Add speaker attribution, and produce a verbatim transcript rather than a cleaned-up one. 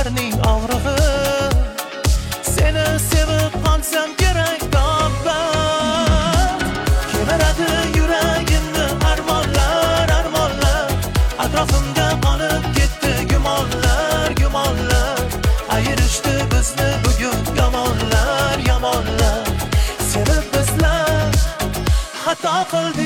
Speaker 1: ko'zlarning og'rig'i. Seni sevib qolsam kerak topba. Kemiradi yuragimni armonlar, armonlar. Atrofimda qolib ketdi gumonlar, gumonlar. Ayirishdi bizni bugun yomonlar, yomonlar. Sevib bizlar xato qildik.